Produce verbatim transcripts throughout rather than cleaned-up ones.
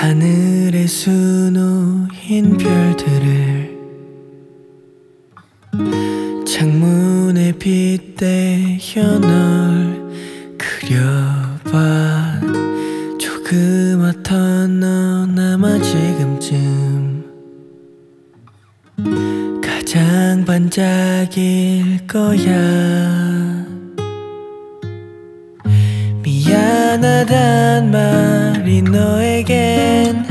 하늘에 수놓인 별들을 창문에 빗대어 널 그려봐. 조그맣던 넌 아마 지금쯤 가장 반짝일 거야. 미안하단 말이 너에겐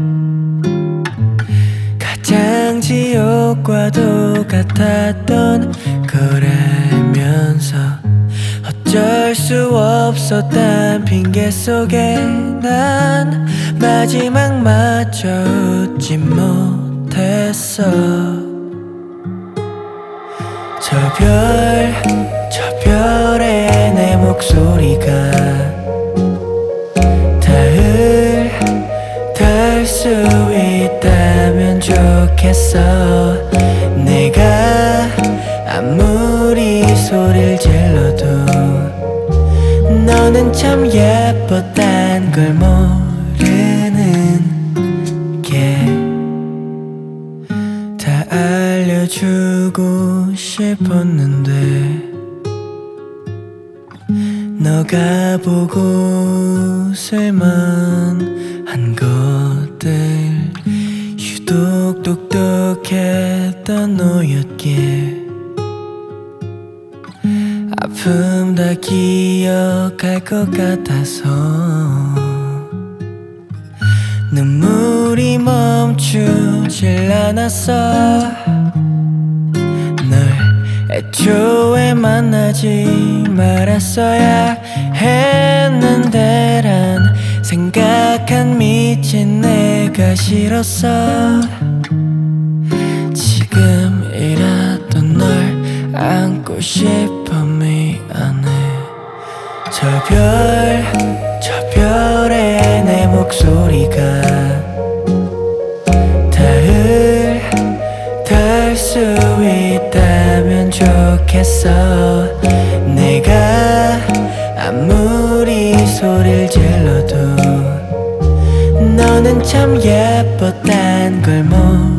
가장 지옥과도 같았던 거라면서 어쩔 수 없었단 핑계 속에 난 마지막마저 웃지 못했어. 저 별, 저 별에 내 목소리가 닿을, 닿을 수 있다면 좋겠어. 내가 아무리 소리를 질러도 너는 참 예뻤단 걸 모르는 게 다 알려주고 싶었는데 너가 보고 쓸만한 것들 유독 똑똑했던 너였기에 아픔 다 기억할 것 같아서 눈물이 멈추질 않았어. 널 애초에 만나지 말았어야 했는데 란 생각한 미친 내가 싫었어. 지금이라도 널 안고 싶어. 미안해. 저 별, 저 별에 내 목소리가 닿을, 닿을 수 있다면 좋겠어. 내가 아무리 소리를 질러도 너는 참 예뻤단 걸 모르